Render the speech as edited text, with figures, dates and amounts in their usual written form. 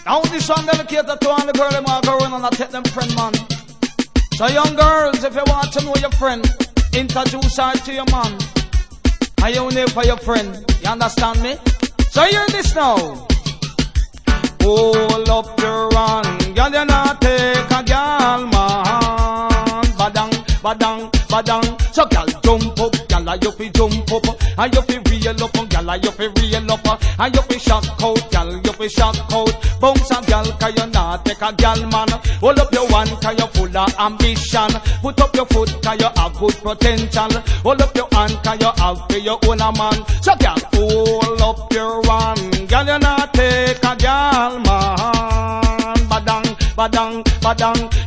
Now this one dedicated to all the girl them walk around and I take them friend, man. So young girls, if you want to know your friend, introduce her to your man. And you name for your friend. You understand me? So hear this now. Hold up your run, girl, you not take a girl, man. Badang, badang, badang. So girl, jump up, girl, you fi jump up. And you fi reel up, girl, you fi reel up. And you fi shock out, girl, you fi shock out. Bounce a girl, cause you not take a girl, man. Hold up your one, cause you full of ambition. Put up your foot, cause you have good potential. Hold up your hand, cause you have for your own a man. So girl, hold up your one, girl, you not take a girl, man. Badang, badang, badang.